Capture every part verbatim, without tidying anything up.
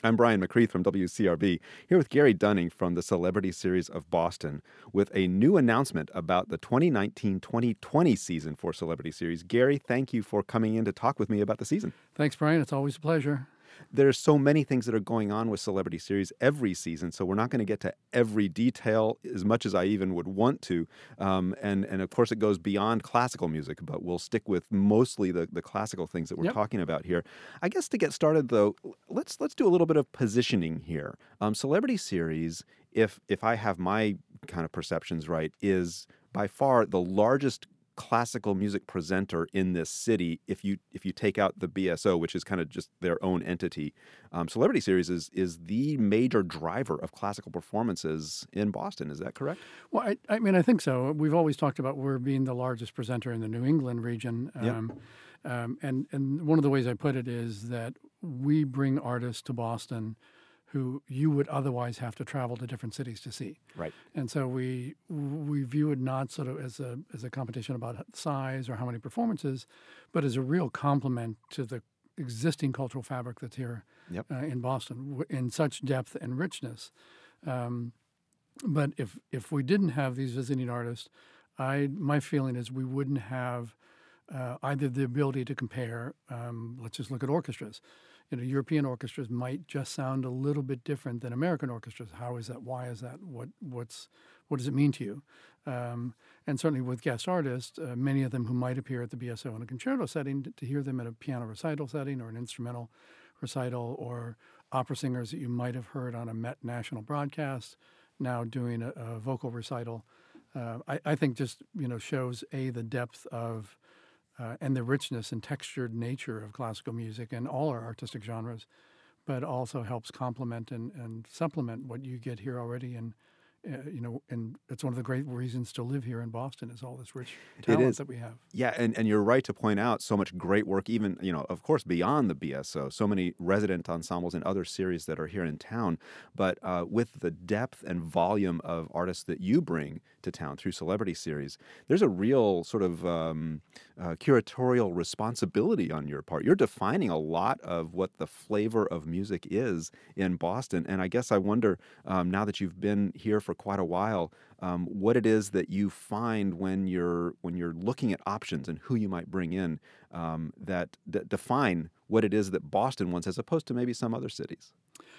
I'm Brian McCreath from W C R B, here with Gary Dunning from the Celebrity Series of Boston with a new announcement about the twenty nineteen twenty twenty season for Celebrity Series. Gary, thank you for coming in to talk with me about the season. Thanks, Brian. It's always a pleasure. There's so many things that are going on with Celebrity Series every season, so we're not going to get to every detail as much as I even would want to. Um, and, and, of course, it goes beyond classical music, but we'll stick with mostly the, the classical things that we're Yep. talking about here. I guess to get started, though, let's let's do a little bit of positioning here. Um, Celebrity Series, if if I have my kind of perceptions right, is by far the largest classical music presenter in this city if you if you take out the B S O, which is kind of just their own entity. um, Celebrity Series is is the major driver of classical performances in Boston. Is that correct? Well, I, I mean, I think so. We've always talked about we're being the largest presenter in the New England region. Yep. Um, um, and, and one of the ways I put it is that we bring artists to Boston who you would otherwise have to travel to different cities to see. Right. And so we we view it not sort of as a as a competition about size or how many performances, but as a real complement to the existing cultural fabric that's here Yep. uh, in Boston w- in such depth and richness. Um, but if if we didn't have these visiting artists, I my feeling is we wouldn't have uh, either the ability to compare. Um, let's just look at orchestras. You know, European orchestras might just sound a little bit different than American orchestras. How is that? Why is that? What what's what does it mean to you? Um, and certainly with guest artists, uh, many of them who might appear at the B S O in a concerto setting, to hear them at a piano recital setting or an instrumental recital, or opera singers that you might have heard on a Met national broadcast now doing a, a vocal recital, uh, I, I think just you know shows a the depth of Uh, and the richness and textured nature of classical music and all our artistic genres, but also helps complement and, and supplement what you get here already. And, uh, you know, and it's one of the great reasons to live here in Boston is all this rich talent is. that we have. Yeah, and, and you're right to point out so much great work, even, you know, of course, beyond the B S O, so many resident ensembles and other series that are here in town. But uh, with the depth and volume of artists that you bring to town through Celebrity Series, there's a real sort of um, uh, curatorial responsibility on your part. You're defining a lot of what the flavor of music is in Boston. And I guess I wonder, um, now that you've been here for quite a while, um, what it is that you find when you're when you're looking at options and who you might bring in, um, that, that define what it is that Boston wants as opposed to maybe some other cities.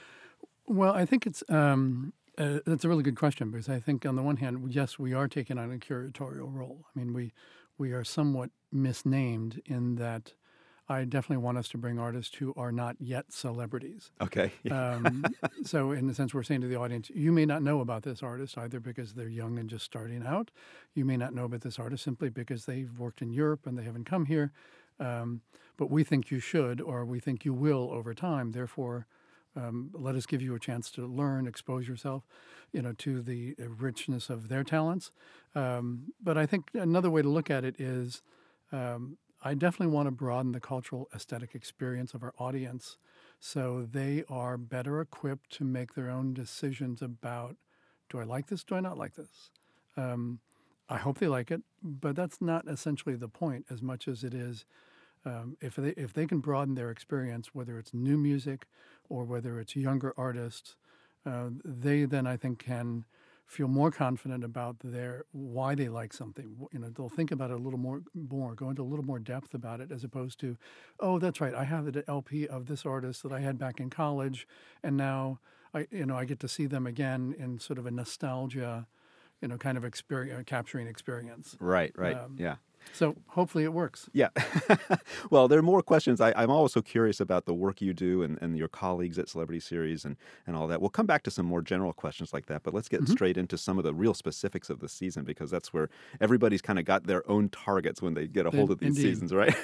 Well, I think it's um, uh, that's a really good question, because I think on the one hand, yes, we are taking on a curatorial role. I mean, we we are somewhat misnamed in that I definitely want us to bring artists who are not yet celebrities. Okay. um, so in a sense, we're saying to the audience, you may not know about this artist either because they're young and just starting out. You may not know about this artist simply because they've worked in Europe and they haven't come here. Um, but we think you should, or we think you will over time. Therefore, um, let us give you a chance to learn, expose yourself, you know, to the richness of their talents. Um, but I think another way to look at it is, um, I definitely want to broaden the cultural aesthetic experience of our audience so they are better equipped to make their own decisions about, do I like this, do I not like this? Um, I hope they like it, but that's not essentially the point as much as it is um, if they if they can broaden their experience, whether it's new music or whether it's younger artists, uh, they then I think can feel more confident about their why they like something. You know, they'll think about it a little more, more, go into a little more depth about it, as opposed to, oh, that's right, I have the L P of this artist that I had back in college, and now I, you know, I get to see them again in sort of a nostalgia, you know, kind of experience, capturing experience. Right. Right. Um, yeah. So hopefully it works. Yeah. Well, there are more questions. I, I'm also curious about the work you do and, and your colleagues at Celebrity Series and, and all that. We'll come back to some more general questions like that, but let's get Mm-hmm. straight into some of the real specifics of the season, because that's where everybody's kind of got their own targets when they get a hold of these Indeed. seasons, right?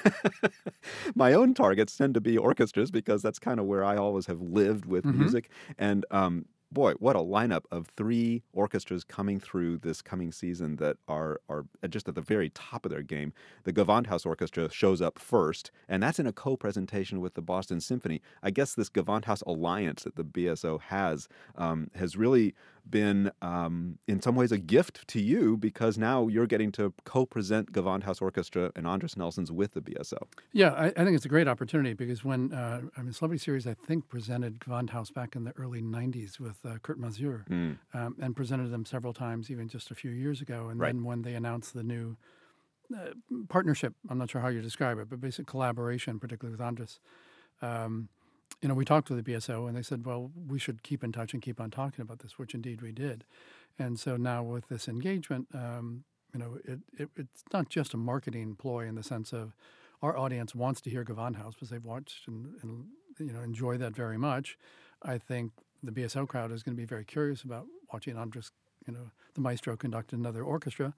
My own targets tend to be orchestras because that's kind of where I always have lived with Mm-hmm. music. And um, boy, what a lineup of three orchestras coming through this coming season that are are just at the very top of their game. The Gewandhaus Orchestra shows up first, and that's in a co-presentation with the Boston Symphony. I guess this Gewandhaus alliance that the B S O has um, has really been, um, in some ways, a gift to you because now you're getting to co-present Gewandhaus Orchestra and Andris Nelson's with the B S O. Yeah, I, I think it's a great opportunity because when, uh, I mean, Celebrity Series, I think, presented Gewandhaus back in the early nineties with uh, Kurt Masur Mm. um, and presented them several times, even just a few years ago. And Right. then when they announced the new uh, partnership, I'm not sure how you describe it, but basic collaboration, particularly with Andris, um, you know, we talked to the B S O and they said, well, we should keep in touch and keep on talking about this, which indeed we did. And so now with this engagement, um, you know, it, it, it's not just a marketing ploy in the sense of our audience wants to hear Gewandhaus because they've watched and, and, you know, enjoy that very much. I think the B S O crowd is going to be very curious about watching Andris, you know, the maestro conduct another orchestra.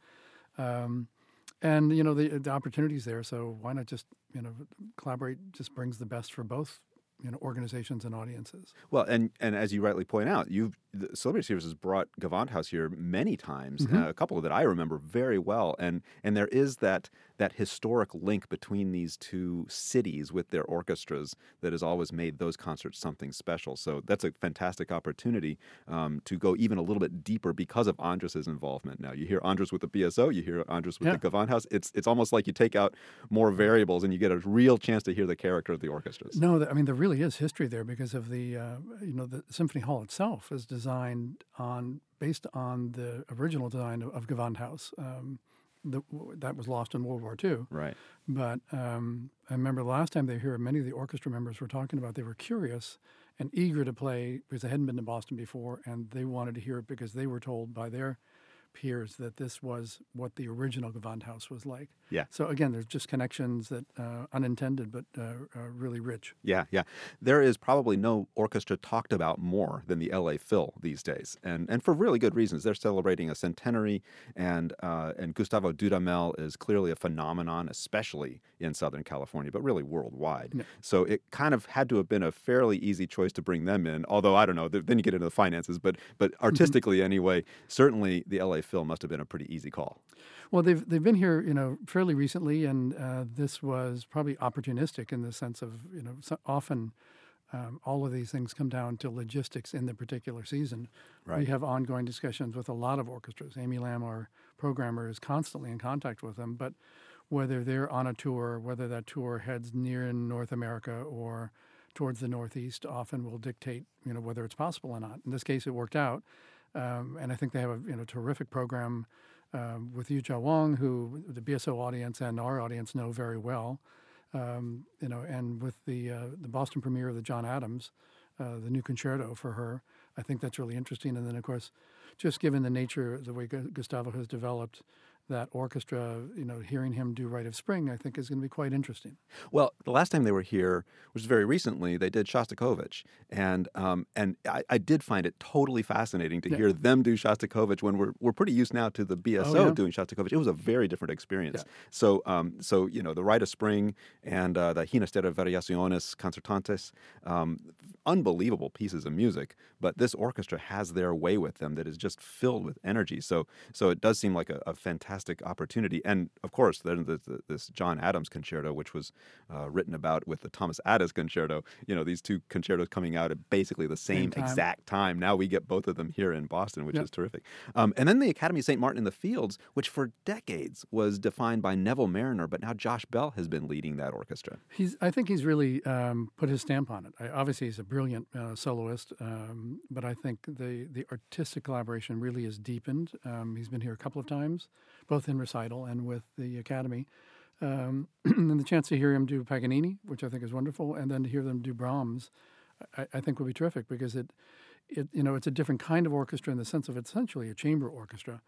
Um, and, you know, the, the opportunity's there, so why not just, you know, collaborate just brings the best for both, you know, organizations and audiences. Well, and, and as you rightly point out, you've the Celebrity Series has brought Gewandhaus here many times, Mm-hmm. uh, a couple that I remember very well, and and there is that that historic link between these two cities with their orchestras that has always made those concerts something special. So that's a fantastic opportunity um, to go even a little bit deeper because of Andris's involvement. Now you hear Andris with the B S O, you hear Andris with Yeah. the Gewandhaus. It's it's almost like you take out more variables and you get a real chance to hear the character of the orchestras. No, the, I mean, there really is history there because of the, uh, you know, the Symphony Hall itself is designed on, based on the original design of, of Gewandhaus. Um, the, that was lost in World War Two. Right. But um, I remember the last time they were here, many of the orchestra members were talking about they were curious and eager to play because they hadn't been to Boston before, and they wanted to hear it because they were told by their peers that this was what the original Gewandhaus was like. Yeah. So again, there's just connections that uh, unintended, but uh, uh, really rich. Yeah, yeah. There is probably no orchestra talked about more than the L A Phil these days, and and for really good reasons. They're celebrating a centenary, and uh, and Gustavo Dudamel is clearly a phenomenon, especially in Southern California, but really worldwide. Yeah. So it kind of had to have been a fairly easy choice to bring them in. Although I don't know, then you get into the finances, but but artistically anyway, certainly the L A Phil must have been a pretty easy call. Well, they've they've been here, you know, fairly recently, and uh, this was probably opportunistic in the sense of, you know, so often um, all of these things come down to logistics in the particular season. Right. We have ongoing discussions with a lot of orchestras. Amy Lamb, our programmer, is constantly in contact with them, but whether they're on a tour, whether that tour heads near North America or towards the Northeast, often will dictate, you know, whether it's possible or not. In this case, it worked out, um, and I think they have a you know terrific program. Um, with Yu Jia Wang, who the B S O audience and our audience know very well, um, you know, and with the uh, the Boston premiere of the John Adams, uh, the new concerto for her, I think that's really interesting. And then, of course, just given the nature, the way Gu- Gustavo has developed that orchestra, you know, hearing him do Rite of Spring, I think is going to be quite interesting. Well, the last time they were here, which was very recently, they did Shostakovich, and um, and I, I did find it totally fascinating to Yeah. hear them do Shostakovich when we're we're pretty used now to the B S O Oh, yeah. doing Shostakovich. It was a very different experience. Yeah. So um, so you know the Rite of Spring and uh, the Ginastera Variaciones Concertantes, um, unbelievable pieces of music. But this orchestra has their way with them that is just filled with energy. So so it does seem like a, a fantastic opportunity. And of course, then the, the, this John Adams concerto, which was uh, written about with the Thomas Addis concerto. You know, these two concertos coming out at basically the same, Same time. exact time. Now we get both of them here in Boston, which Yep. is terrific. Um, and then the Academy of Saint Martin in the Fields, which for decades was defined by Neville Mariner, but now Josh Bell has been leading that orchestra. He's, I think he's really um, put his stamp on it. I, obviously, he's a brilliant uh, soloist, um, but I think the, the artistic collaboration really is deepened. Um, he's been here a couple of times, both in recital and with the Academy. Um, and the chance to hear him do Paganini, which I think is wonderful, and then to hear them do Brahms, I, I think would be terrific because it, it, you know, it's a different kind of orchestra in the sense of it's essentially a chamber orchestra.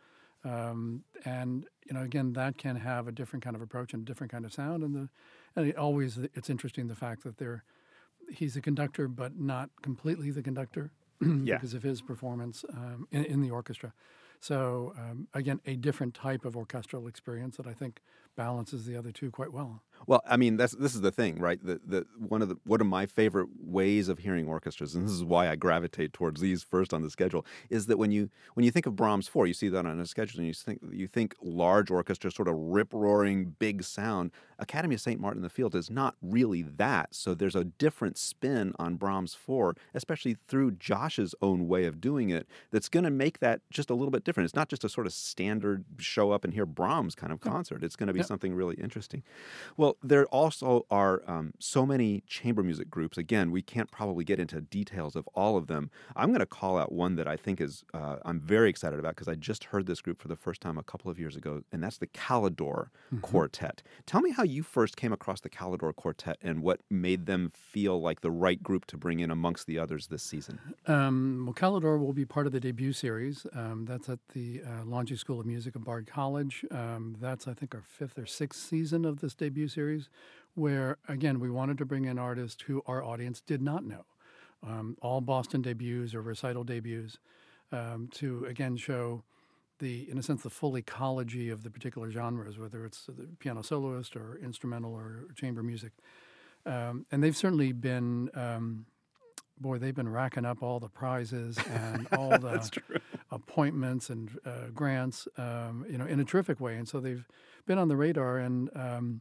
Um, and, you know, again, that can have a different kind of approach and a different kind of sound. And the, and it always, it's interesting the fact that they're, he's a conductor, but not completely the conductor Yeah. because of his performance um, in, in the orchestra. So, um, again, a different type of orchestral experience that I think balances the other two quite well. Well, I mean, that's this is the thing, right? The, the one of the one of my favorite ways of hearing orchestras, and this is why I gravitate towards these first on the schedule, is that when you when you think of Brahms four, you see that on a schedule, and you think you think large orchestra, sort of rip roaring, big sound. Academy of Saint Martin in the Fields is not really that. So there's a different spin on Brahms four, especially through Josh's own way of doing it, that's going to make that just a little bit different. It's not just a sort of standard show up and hear Brahms kind of concert. It's going to be Yeah. something really interesting. Well, there also are um, so many chamber music groups. Again, we can't probably get into details of all of them. I'm going to call out one that I think is uh, I'm very excited about because I just heard this group for the first time a couple of years ago, and that's the Calidore Mm-hmm. Quartet. Tell me how you first came across the Calidore Quartet and what made them feel like the right group to bring in amongst the others this season. Um, well, Calidore will be part of the debut series. Um, that's at the uh, Longy School of Music at Bard College. Um, that's, I think, our fifth or sixth season of this debut series, where, again, we wanted to bring in artists who our audience did not know. Um, all Boston debuts or recital debuts um, to, again, show the, in a sense, the full ecology of the particular genres, whether it's the piano soloist or instrumental or chamber music. Um, and they've certainly been... Um, Boy, they've been racking up all the prizes and all the appointments and uh, grants, um, you know, in a terrific way. And so they've been on the radar. And um,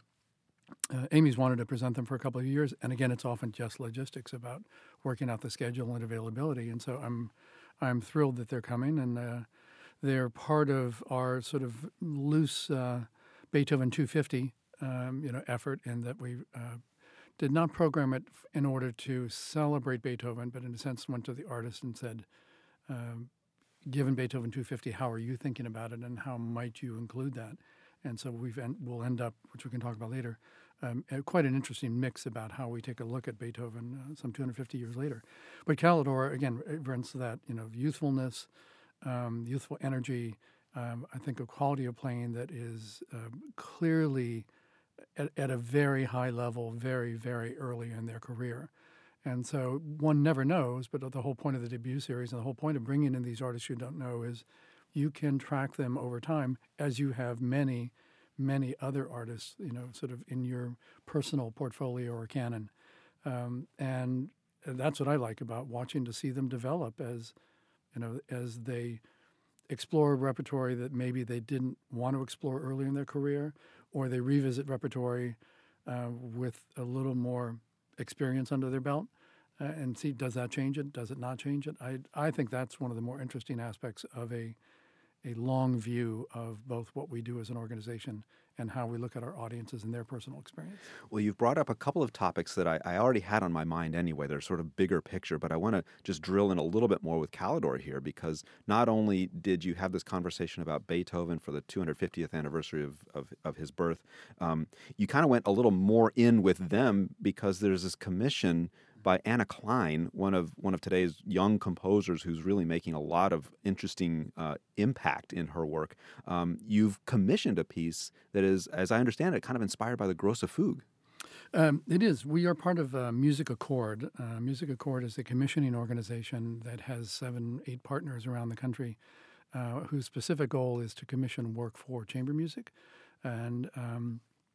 uh, Amy's wanted to present them for a couple of years. And again, it's often just logistics about working out the schedule and availability. And so I'm, I'm thrilled that they're coming, and uh, they're part of our sort of loose uh, Beethoven two fifty, um, you know, effort in that we. Uh, did not program it in order to celebrate Beethoven, but in a sense went to the artist and said, um, given Beethoven two fifty, how are you thinking about it and how might you include that? And so we've en- we'll end up, which we can talk about later, um, uh, quite an interesting mix about how we take a look at Beethoven uh, some two hundred fifty years later. But Calidore, again, it brings that, you know, youthfulness, um, youthful energy, um, I think a quality of playing that is uh, clearly at, at a very high level, very, very early in their career. And so one never knows, but the whole point of the debut series and the whole point of bringing in these artists you don't know is you can track them over time, as you have many, many other artists, you know, sort of in your personal portfolio or canon. Um, and that's what I like about watching, to see them develop as, you know, as they explore a repertoire that maybe they didn't want to explore early in their career, or they revisit repertoire uh, with a little more experience under their belt uh, and see, does that change it? Does it not change it? I, I think that's one of the more interesting aspects of a, a long view of both what we do as an organization and how we look at our audiences and their personal experience. Well, you've brought up a couple of topics that I, I already had on my mind anyway. They're sort of bigger picture, but I want to just drill in a little bit more with Calidore here, because not only did you have this conversation about Beethoven for the two hundred fiftieth anniversary of, of, of his birth, um, you kind of went a little more in with them because there's this commission by Anna Klein, one of one of today's young composers who's really making a lot of interesting uh, impact in her work. Um, you've commissioned a piece that is, as I understand it, kind of inspired by the Grosse Fuge. Um, it is. We are part of uh, Music Accord. Uh, Music Accord is a commissioning organization that has seven, eight partners around the country uh, whose specific goal is to commission work for chamber music. And, um,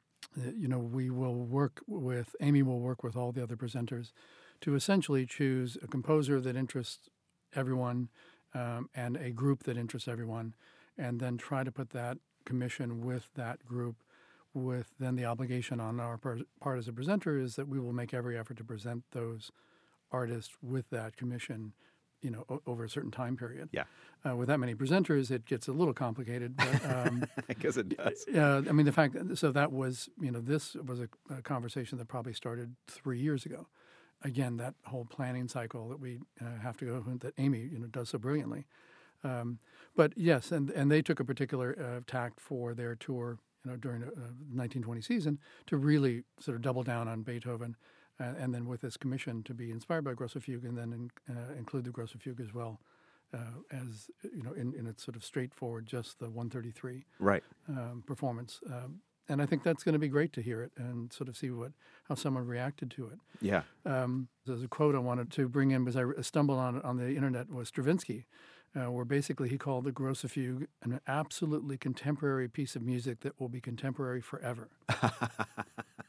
you know, we will work with, Amy will work with all the other presenters to essentially choose a composer that interests everyone um, and a group that interests everyone, and then try to put that commission with that group, with then the obligation on our per- part as a presenter is that we will make every effort to present those artists with that commission, you know, o- over a certain time period. Yeah. Uh, with that many presenters, it gets a little complicated. But, um, I guess it does. uh, I mean, the fact that, so that was, you know, this was a, a conversation that probably started three years ago. Again, that whole planning cycle that we uh, have to go through, that Amy, you know, does so brilliantly. Um, but yes, and, and they took a particular uh, tact for their tour, you know, during the uh, nineteen twenty season to really sort of double down on Beethoven, uh, and then with this commission to be inspired by Grosse Fuge, and then in, uh, include the Grosse Fuge as well, uh, as you know, in, in its sort of straightforward, just the one thirty-three Right. um, performance. Um, and I think that's going to be great to hear it and sort of see what how someone reacted to it. Yeah. Um, there's a quote I wanted to bring in because I stumbled on it on the internet, was Stravinsky, uh, where basically he called the Grosse Fuge an absolutely contemporary piece of music that will be contemporary forever.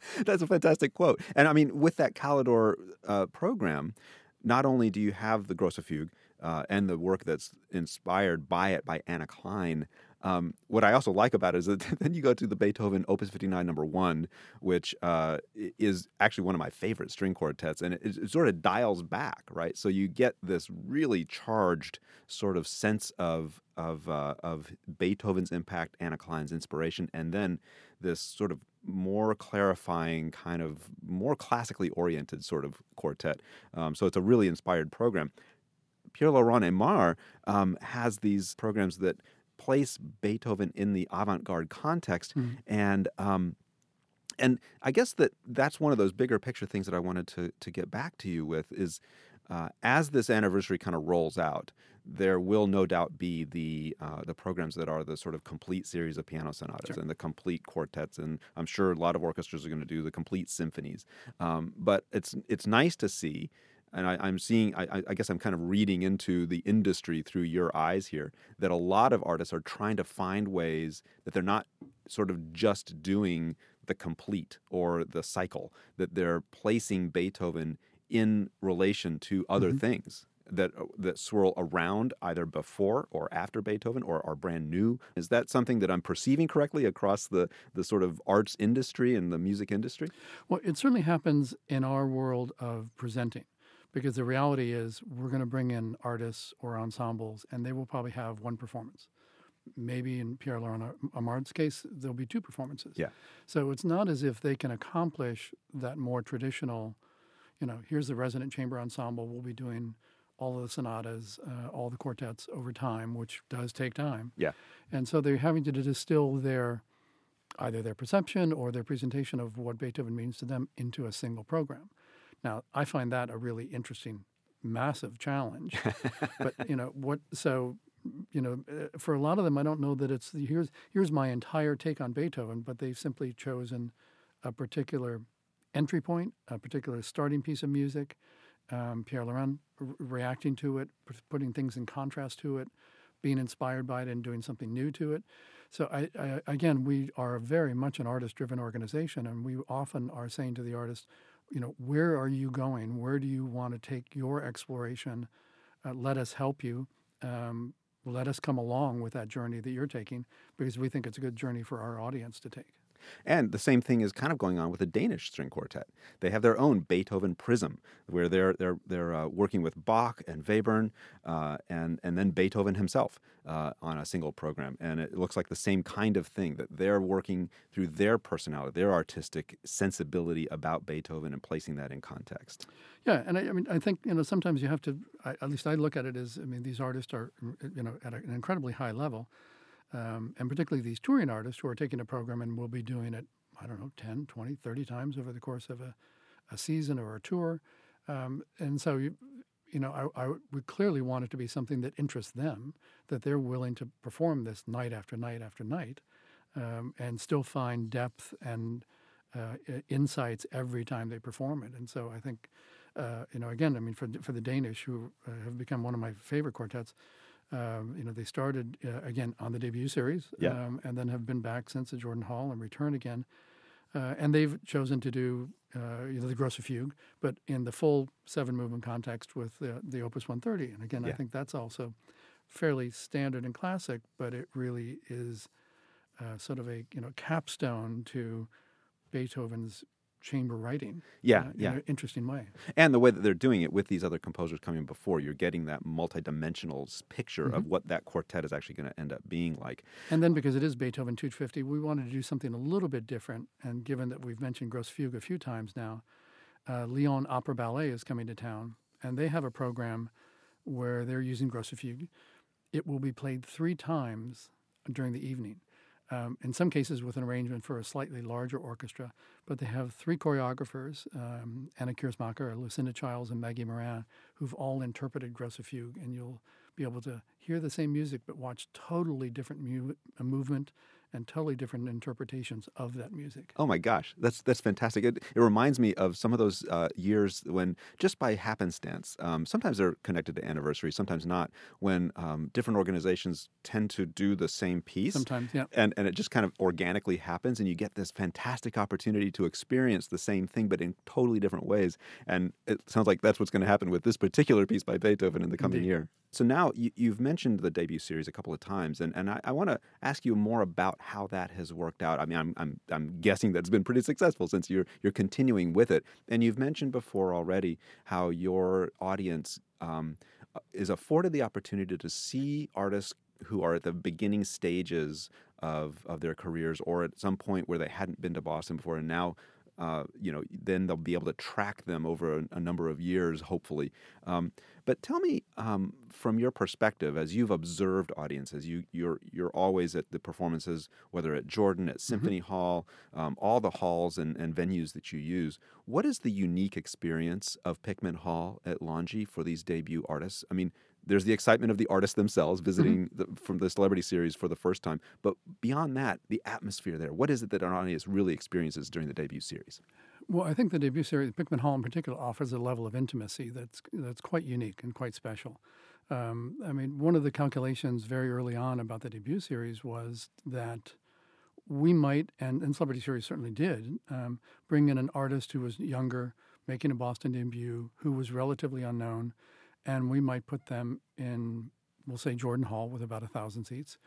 That's a fantastic quote. And I mean, with that Calidor uh, program, not only do you have the Grosse Fuge uh, and the work that's inspired by it by Anna Klein, um, what I also like about it is that then you go to the Beethoven Opus fifty-nine number one, which uh, is actually one of my favorite string quartets, and it, it sort of dials back, right? So you get this really charged sort of sense of of uh, of Beethoven's impact, Anna Klein's inspiration, and then this sort of more clarifying, kind of more classically oriented sort of quartet. Um, so it's a really inspired program. Pierre-Laurent Aimard um, has these programs that place Beethoven in the avant-garde context, Mm. and um, and I guess that that's one of those bigger picture things that I wanted to to get back to you with is uh, as this anniversary kind of rolls out, there will no doubt be the uh, the programs that are the sort of complete series of piano sonatas Sure. and the complete quartets, and I'm sure a lot of orchestras are going to do the complete symphonies. Um, but it's it's nice to see. And I, I'm seeing, I, I guess I'm kind of reading into the industry through your eyes here, that a lot of artists are trying to find ways that they're not sort of just doing the complete or the cycle, that they're placing Beethoven in relation to other Mm-hmm. things that that swirl around either before or after Beethoven or are brand new. Is that something that I'm perceiving correctly across the, the sort of arts industry and the music industry? Well, it certainly happens in our world of presenting. Because the reality is we're going to bring in artists or ensembles, and they will probably have one performance. Maybe in Pierre-Laurent Aimard's case, there'll be two performances. Yeah. So it's not as if they can accomplish that more traditional, you know, here's the resident chamber ensemble, we'll be doing all of the sonatas, uh, all the quartets over time, which does take time. Yeah. And so they're having to distill their, either their perception or their presentation of what Beethoven means to them into a single program. Now, I find that a really interesting, massive challenge. But, you know, what, so, you know, uh, for a lot of them, I don't know that it's, the, here's here's my entire take on Beethoven, but they've simply chosen a particular entry point, a particular starting piece of music, um, Pierre-Laurent r- reacting to it, p- putting things in contrast to it, being inspired by it and doing something new to it. So, I, I, again, we are very much an artist-driven organization, and we often are saying to the artist, you know, where are you going? Where do you want to take your exploration? Uh, let us help you. Um, let us come along with that journey that you're taking, because we think it's a good journey for our audience to take. And the same thing is kind of going on with the Danish string quartet. They have their own Beethoven Prism, where they're they're they're uh, working with Bach and Webern, uh, and and then Beethoven himself uh, on a single program. And it looks like the same kind of thing, that they're working through their personality, their artistic sensibility about Beethoven, and placing that in context. Yeah, and I, I mean, I think, you know, sometimes you have to. I, at least I look at it as, I mean, these artists are, you know, at an incredibly high level. Um, and particularly these touring artists who are taking a program and will be doing it, I don't know, ten, twenty, thirty times over the course of a, a season or a tour. Um, and so, you, you know, I, I would clearly want it to be something that interests them, that they're willing to perform this night after night after night, um, and still find depth and uh, insights every time they perform it. And so I think, uh, you know, again, I mean, for, for the Danish, who uh, have become one of my favorite quartets, Um, you know, they started, uh, again, on the debut series, Yeah. um, and then have been back since the Jordan Hall and return again. Uh, and they've chosen to do, uh, you know, the Grosse Fuge, but in the full seven-movement context with the, the Opus one thirty. And again, Yeah. I think that's also fairly standard and classic, but it really is uh, sort of a, you know, capstone to Beethoven's chamber writing. Yeah, uh, yeah. In an interesting way. And the way that they're doing it with these other composers coming before, you're getting that multidimensional s- picture of what that quartet is actually going to end up being like. And then because it is Beethoven two fifty, we wanted to do something a little bit different. And given that we've mentioned Grosse Fuge a few times now, uh, Lyon Opera Ballet is coming to town, and they have a program where they're using Grosse Fuge. It will be played three times during the evening. Um, in some cases with an arrangement for a slightly larger orchestra, but they have three choreographers, um, Anna Kiersmacher, Lucinda Childs, and Maggie Moran, who've all interpreted Grosse Fuge, and you'll be able to hear the same music but watch totally different mu- uh, movement and totally different interpretations of that music. Oh my gosh, that's that's fantastic. It, it reminds me of some of those uh, years when, just by happenstance, um, sometimes they're connected to anniversaries, sometimes not, when um, different organizations tend to do the same piece. Sometimes, yeah. And, and it just kind of organically happens, and you get this fantastic opportunity to experience the same thing, but in totally different ways. And it sounds like that's what's going to happen with this particular piece by Beethoven in the coming Indeed. year. So now you, you've mentioned the debut series a couple of times, and, and I, I want to ask you more about how that has worked out. I mean, I'm I'm I'm guessing that's been pretty successful since you're you're continuing with it. And you've mentioned before already how your audience um, is afforded the opportunity to see artists who are at the beginning stages of of their careers, or at some point where they hadn't been to Boston before, and now. Uh, you know, then they'll be able to track them over a, a number of years, hopefully. Um, but tell me, um, from your perspective, as you've observed audiences, you, you're you're always at the performances, whether at Jordan, at Symphony mm-hmm. Hall, um, all the halls and, and venues that you use. What is the unique experience of Pickman Hall at Longy for these debut artists? I mean, there's the excitement of the artists themselves visiting mm-hmm. the, from the Celebrity Series for the first time. But beyond that, the atmosphere there, what is it that an audience really experiences during the debut series? Well, I think the debut series, Pickman Hall in particular, offers a level of intimacy that's that's quite unique and quite special. Um, I mean, one of the calculations very early on about the debut series was that we might, and, and Celebrity Series certainly did, um, bring in an artist who was younger, making a Boston debut, who was relatively unknown, and we might put them in, we'll say, Jordan Hall with about a thousand seats.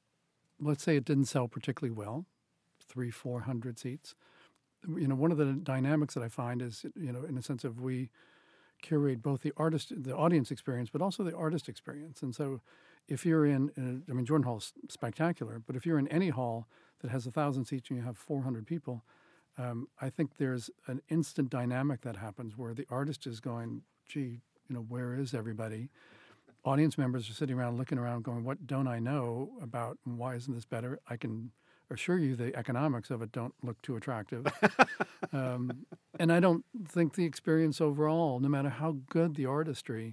Let's say it didn't sell particularly well, three, four hundred seats. You know, one of the dynamics that I find is, you know, in a sense of we curate both the artist, the audience experience, but also the artist experience. And so, if you're in, in I mean, Jordan Hall is spectacular, but if you're in any hall that has a thousand seats and you have four hundred people, um, I think there's an instant dynamic that happens where the artist is going, gee. You know, where is everybody? Audience members are sitting around looking around going, what don't I know about and why isn't this better? I can assure you the economics of it don't look too attractive. um, and I don't think the experience overall, no matter how good the artistry,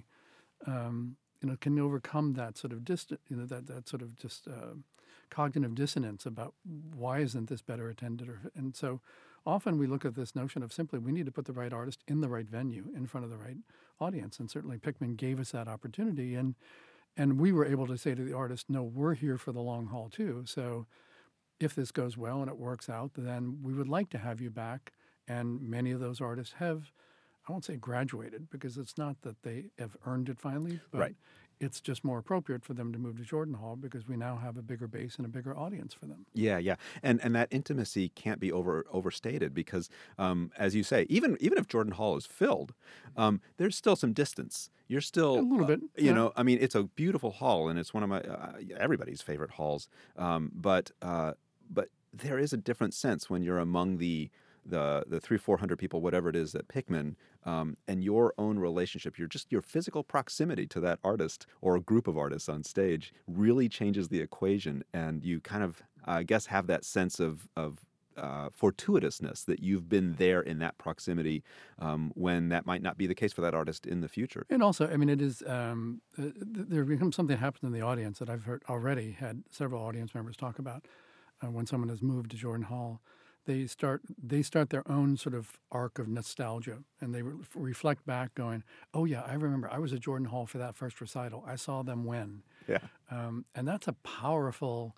um, you know, can overcome that sort of distant, you know, that, that sort of just uh, cognitive dissonance about why isn't this better attended? Or, and so often we look at this notion of simply we need to put the right artist in the right venue, in front of the right audience. And certainly Pickman gave us that opportunity. And and we were able to say to the artist, no, we're here for the long haul too. So if this goes well and it works out, then we would like to have you back. And many of those artists have, I won't say graduated, because it's not that they have earned it finally, but right. It's just more appropriate for them to move to Jordan Hall because we now have a bigger base and a bigger audience for them. Yeah, yeah, and and that intimacy can't be over overstated because, um, as you say, even even if Jordan Hall is filled, um, there's still some distance. You're still a little bit, uh, you yeah. know. I mean, it's a beautiful hall, and it's one of my uh, everybody's favorite halls. Um, but uh, but there is a different sense when you're among the the the three four hundred people, whatever it is at Pickman, um, and your own relationship, your just your physical proximity to that artist or a group of artists on stage really changes the equation, and you kind of, I guess, have that sense of of uh, fortuitousness that you've been there in that proximity um, when that might not be the case for that artist in the future. And also, I mean, it is um, uh, there becomes something that happens in the audience that I've heard already had several audience members talk about uh, when someone has moved to Jordan Hall. They start they start their own sort of arc of nostalgia, and they re- reflect back going, oh, yeah, I remember I was at Jordan Hall for that first recital. I saw them when. Yeah. Um, and that's a powerful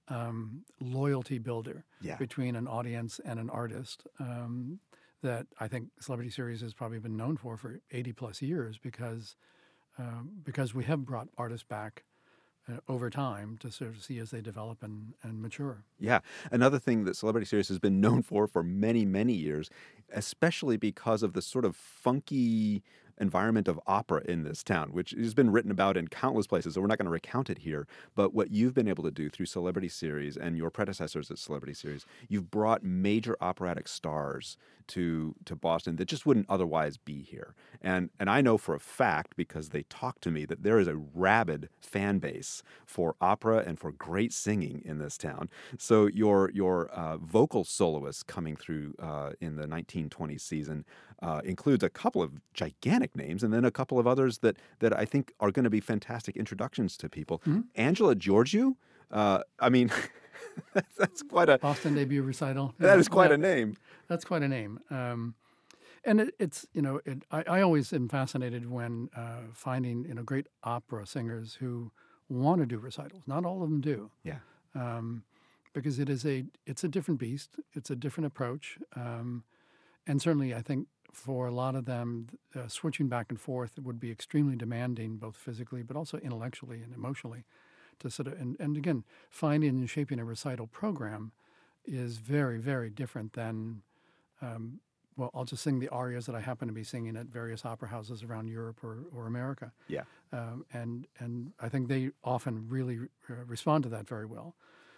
um, loyalty builder yeah. between an audience and an artist um, that I think Celebrity Series has probably been known for for eighty plus years because, um, because we have brought artists back Uh, over time to sort of see as they develop and, and mature. Yeah. Another thing that Celebrity Series has been known for for many, many years, especially because of the sort of funky environment of opera in this town, which has been written about in countless places, so we're not going to recount it here. But what you've been able to do through Celebrity Series and your predecessors at Celebrity Series, you've brought major operatic stars to to Boston that just wouldn't otherwise be here. And and I know for a fact, because they talk to me, that there is a rabid fan base for opera and for great singing in this town. So your your uh, vocal soloists coming through uh, in the nineteen twenty season uh, includes a couple of gigantic names, and then a couple of others that that I think are going to be fantastic introductions to people. Mm-hmm. Angela Georgiou, uh, I mean, that's, that's quite a Boston debut recital. that Yeah, is quite yeah, a name. that's quite a name. Um, and it, it's, you know, it, I, I always am fascinated when uh, finding, you know, great opera singers who want to do recitals. Not all of them do. Yeah. Um, because it is a, it's a different beast. It's a different approach. Um, and certainly I think for a lot of them, uh, switching back and forth would be extremely demanding, both physically, but also intellectually and emotionally. To sort of, and, and again, finding and shaping a recital program is very, very different than, um, well, I'll just sing the arias that I happen to be singing at various opera houses around Europe or, or America. Yeah. Um, and, and I think they often really uh, respond to that very well.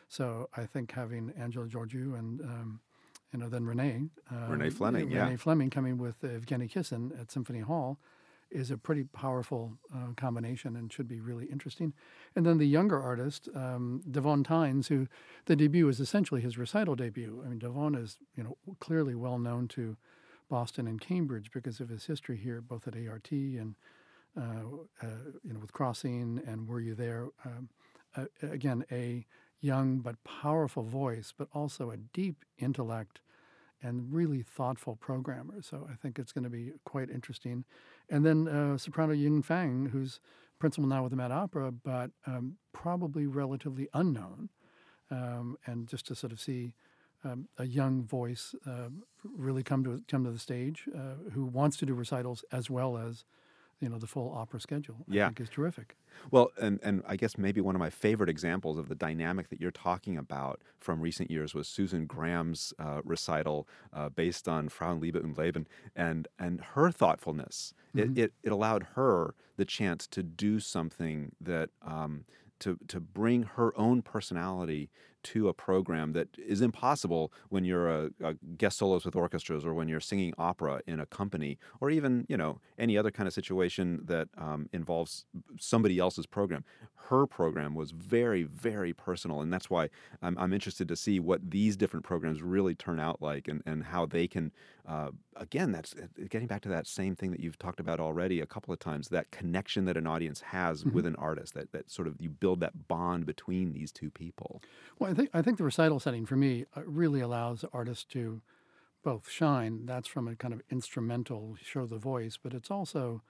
So I think having Angela Georgiou and, um, you know, then Renee. Uh, Renee Fleming, Renee yeah. Fleming coming with Evgeny Kissin at Symphony Hall is a pretty powerful uh, combination and should be really interesting. And then the younger artist, um, Devon Tynes, who the debut is essentially his recital debut. I mean, Devon is, you know, clearly well known to Boston and Cambridge because of his history here, both at A R T and, uh, uh, you know, with Crossing and Were You There? Um, uh, again, a young but powerful voice, but also a deep intellect and really thoughtful programmer. So I think it's going to be quite interesting. And then uh, soprano Ying Fang, who's principal now with the Met Opera, but um, probably relatively unknown. Um, and just to sort of see um, a young voice uh, really come to come to the stage, uh, who wants to do recitals as well as, you know, the full opera schedule, I Yeah. think is terrific. Well, and, and I guess maybe one of my favorite examples of the dynamic that you're talking about from recent years was Susan Graham's uh, recital uh, based on Frauenliebe und Leben, and and her thoughtfulness. Mm-hmm. It, it it allowed her the chance to do something that um, to to bring her own personality to a program that is impossible when you're a, a guest soloist with orchestras, or when you're singing opera in a company, or even, you know, any other kind of situation that um, involves somebody else's program. Her program was very, very personal, and that's why I'm, I'm interested to see what these different programs really turn out like, and, and how they can, uh, again, that's getting back to that same thing that you've talked about already a couple of times, that connection that an audience has Mm-hmm. with an artist, that, that sort of you build that bond between these two people. Well, I think I think the recital setting for me uh, really allows artists to both shine. That's from a kind of instrumental show the voice, but it's also,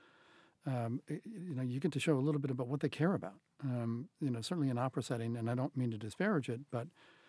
um, i- you know, you get to show a little bit about what they care about. Um, you know, certainly in opera setting, and I don't mean to disparage it, but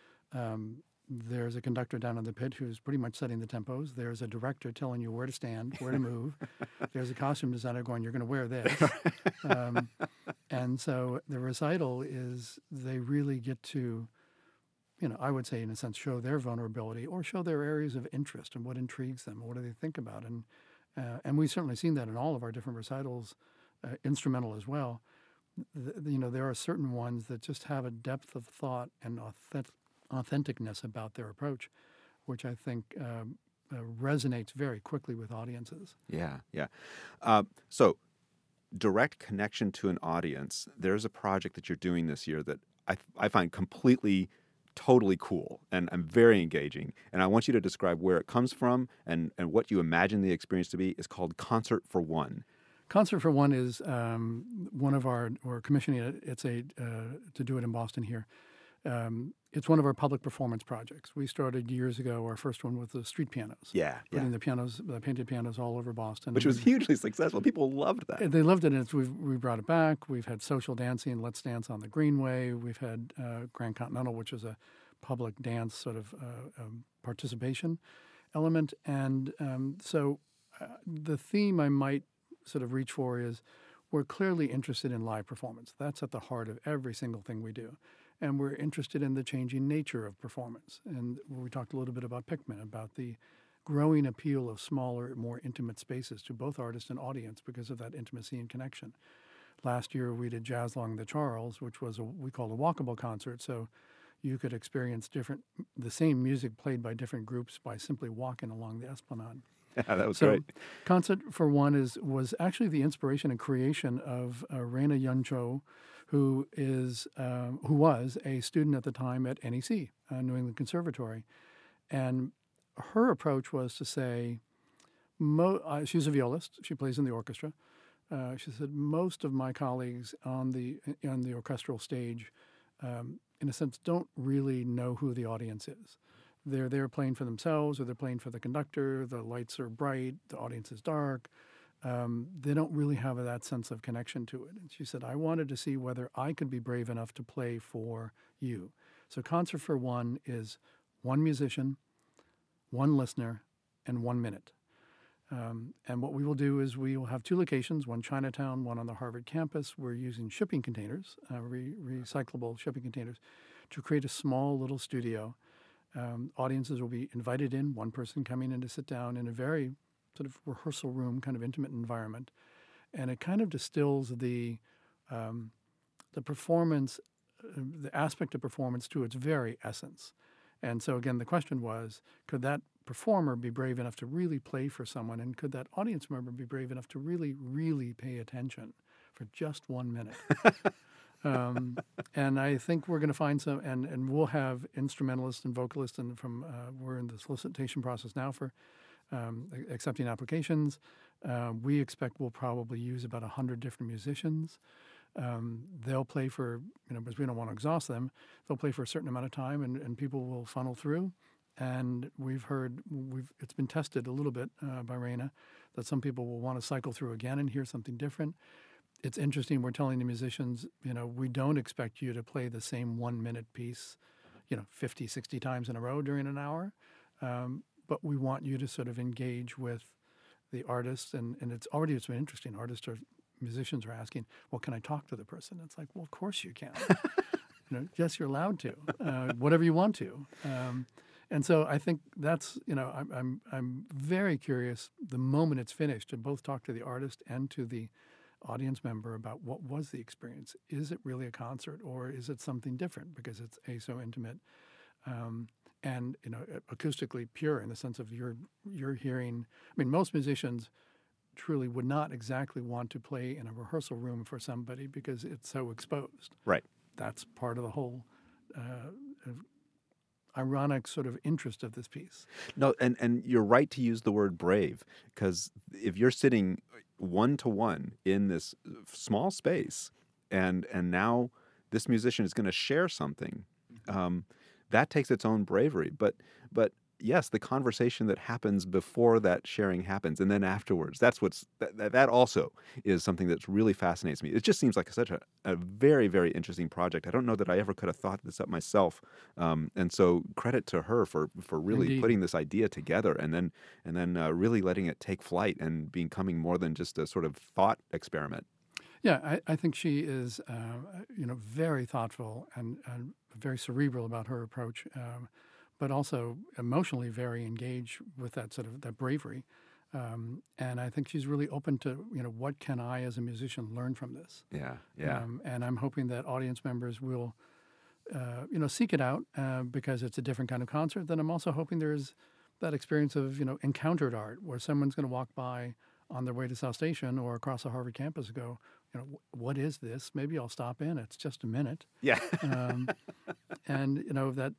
um, there's a conductor down in the pit who's pretty much setting the tempos. There's a director telling you where to stand, where to move. There's a costume designer going, "You're going to wear this." Um, and so the recital is, they really get to, you know, I would say in a sense, show their vulnerability or show their areas of interest and what intrigues them, what do they think about. And uh, and we've certainly seen that in all of our different recitals, uh, instrumental as well. The, you know, there are certain ones that just have a depth of thought and authentic, authenticness about their approach, which I think um, uh, resonates very quickly with audiences. Yeah, yeah. Uh, so, direct connection to an audience. There's a project that you're doing this year that I, I find completely, totally cool, and, and very engaging. And I want you to describe where it comes from and, and what you imagine the experience to be. Is called Concert for One. Concert for One is um, one of our, we're commissioning it. It's a, uh, to do it in Boston here. Um, it's one of our public performance projects. We started years ago, our first one with the street pianos. Yeah, Putting yeah. the pianos, the painted pianos all over Boston. Which was hugely successful. People loved that. They loved it, and it's, we've, we brought it back. We've had social dancing, Let's Dance on the Greenway. We've had uh, Grand Continental, which is a public dance sort of uh, um, participation element. And um, so uh, the theme I might sort of reach for is, we're clearly interested in live performance. That's at the heart of every single thing we do. And we're interested in the changing nature of performance. And we talked a little bit about Pickman, about the growing appeal of smaller, more intimate spaces to both artist and audience because of that intimacy and connection. Last year, we did Jazz Along the Charles, which was a, we called a walkable concert. So you could experience different, the same music played by different groups by simply walking along the Esplanade. Yeah, that was So, great. Concert for One is was actually the inspiration and creation of uh, Reina Yun Cho, who is um, who was a student at the time at N E C, uh, New England Conservatory, and her approach was to say, mo- uh, she's a violist. She plays in the orchestra. Uh, she said most of my colleagues on the on the orchestral stage um, in a sense, don't really know who the audience is. They're there playing for themselves, or they're playing for the conductor. The lights are bright, the audience is dark. Um, they don't really have that sense of connection to it. And she said, I wanted to see whether I could be brave enough to play for you. So Concert for One is one musician, one listener, and one minute. Um, and what we will do is we will have two locations, one Chinatown, one on the Harvard campus. We're using shipping containers, uh, re- recyclable shipping containers, to create a small little studio. Um, audiences will be invited in, one person coming in to sit down in a very sort of rehearsal room, kind of intimate environment. And it kind of distills the, um, the performance, uh, the aspect of performance to its very essence. And so again, the question was, could that performer be brave enough to really play for someone, and could that audience member be brave enough to really, really pay attention for just one minute? um, and I think we're going to find some, and, and we'll have instrumentalists and vocalists, and from uh, we're in the solicitation process now for um, accepting applications. Uh, we expect we'll probably use about one hundred different musicians. Um, they'll play for, you know, because we don't want to exhaust them, they'll play for a certain amount of time, and, and people will funnel through. And we've heard, we've it's been tested a little bit uh, by Raina, that some people will want to cycle through again and hear something different. It's interesting, we're telling the musicians, you know, we don't expect you to play the same one-minute piece, you know, fifty, sixty times in a row during an hour, um, but we want you to sort of engage with the artists, and, and it's already it's been interesting. Artists are, musicians are asking, well, can I talk to the person? It's like, well, of course you can. you know, yes, you're allowed to, uh, whatever you want to. Um, And so I think that's, you know, I'm, I'm I'm very curious the moment it's finished to both talk to the artist and to the audience member about what was the experience. Is it really a concert, or is it something different because it's a so intimate um, and, you know, acoustically pure in the sense of you're you're hearing. I mean, most musicians truly would not exactly want to play in a rehearsal room for somebody because it's so exposed. Right. That's part of the whole Uh, ironic sort of interest of this piece. No, and, and you're right to use the word brave, because if you're sitting one to one in this small space, and and now this musician is going to share something, um, that takes its own bravery. But but yes, the conversation that happens before that sharing happens, and then afterwards, that's what's that, that also is something that really fascinates me. It just seems like such a, a very, very interesting project. I don't know that I ever could have thought this up myself, um, and so credit to her for for really Indeed. putting this idea together, and then and then uh, really letting it take flight and becoming more than just a sort of thought experiment. Yeah, I, I think she is, uh, you know, very thoughtful and, and very cerebral about her approach. Um, but also emotionally very engaged with that sort of that bravery. Um, and I think she's really open to, you know, what can I as a musician learn from this? Yeah, yeah. Um, and I'm hoping that audience members will, uh, you know, seek it out uh, because it's a different kind of concert. Then I'm also hoping there's that experience of, you know, encountered art where someone's going to walk by on their way to South Station or across the Harvard campus and go, you know, what is this? Maybe I'll stop in. It's just a minute. Yeah. um, and, you know, that,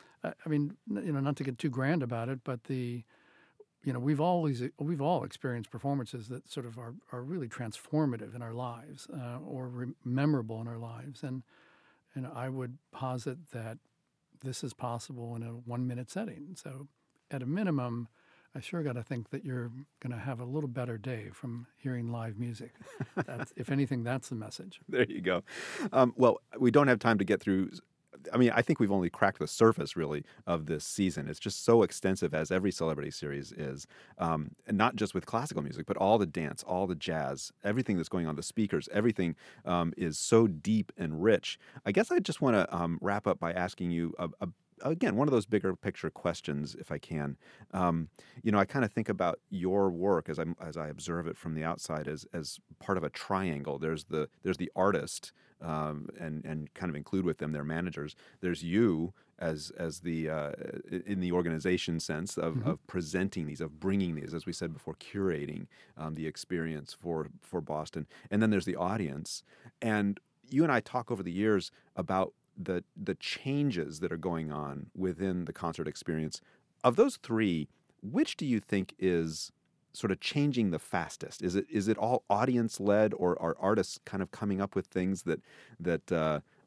I mean, you know, not to get too grand about it, but the, you know, we've always we've all experienced performances that sort of are, are really transformative in our lives uh, or re- memorable in our lives, and and I would posit that this is possible in a one minute setting. So, at a minimum, I sure got to think that you're going to have a little better day from hearing live music. That's, if anything, that's the message. There you go. Um, well, we don't have time to get through. I mean, I think we've only cracked the surface, really, of this season. It's just so extensive, as every celebrity series is, um, and not just with classical music, but all the dance, all the jazz, everything that's going on, the speakers, everything um, is so deep and rich. I guess I just want to um, wrap up by asking you a, a again, one of those bigger picture questions, if I can. Um, you know, I kind of think about your work as I as I observe it from the outside as as part of a triangle. There's the there's the artist, um, and and kind of include with them their managers. There's you as as the uh, in the organization sense of, mm-hmm. of presenting these, of bringing these, as we said before, curating um, the experience for for Boston. And then there's the audience. And you and I talk over the years about the the changes that are going on within the concert experience. Of those three, which do you think is sort of changing the fastest? Is it is it all audience led, or are artists kind of coming up with things that that uh,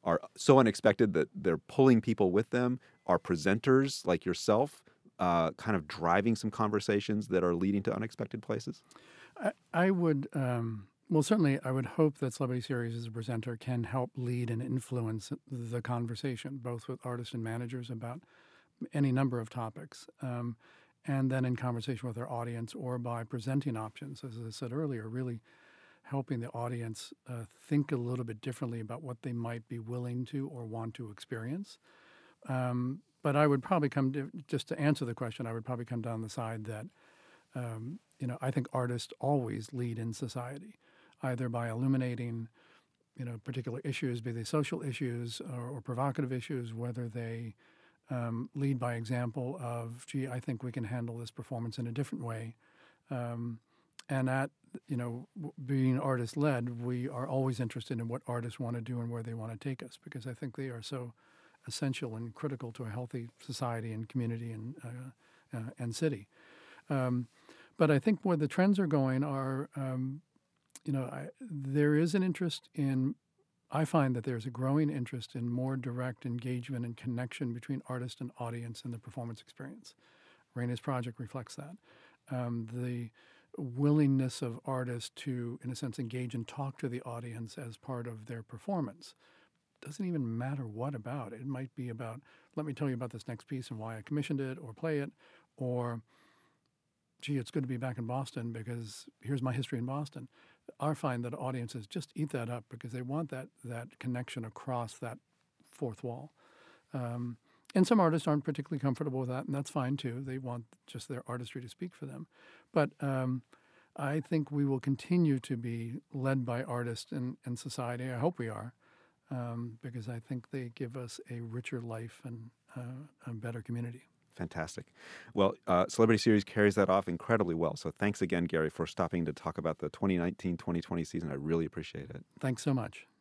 are so unexpected that they're pulling people with them? Are presenters like yourself uh, kind of driving some conversations that are leading to unexpected places? I, I would, um, well, certainly I would hope that Celebrity Series as a presenter can help lead and influence the conversation, both with artists and managers about any number of topics. Um, and then in conversation with our audience or by presenting options, as I said earlier, really helping the audience uh, think a little bit differently about what they might be willing to or want to experience. Um, but I would probably come to, just to answer the question, I would probably come down the side that, um, you know, I think artists always lead in society, either by illuminating, you know, particular issues, be they social issues or, or provocative issues, whether they um, lead by example of, gee, I think we can handle this performance in a different way. Um, and at, you know, being artist-led, we are always interested in what artists want to do and where they want to take us, because I think they are so essential and critical to a healthy society and community and uh, uh, and city. Um, but I think where the trends are going are, um, you know, I, there is an interest in, I find that there's a growing interest in more direct engagement and connection between artist and audience in the performance experience. Raina's project reflects that. Um, the willingness of artists to, in a sense, engage and talk to the audience as part of their performance. Doesn't even matter what about. It might be about, let me tell you about this next piece and why I commissioned it, or play it, or, gee, it's good to be back in Boston because here's my history in Boston. I find that audiences just eat that up because they want that that connection across that fourth wall. Um, and some artists aren't particularly comfortable with that, and that's fine too. They want just their artistry to speak for them. But um, I think we will continue to be led by artists in, in society. I hope we are. Um, because I think they give us a richer life and uh, a better community. Fantastic. Well, uh, Celebrity Series carries that off incredibly well. So thanks again, Gary, for stopping to talk about the twenty nineteen twenty twenty season. I really appreciate it. Thanks so much.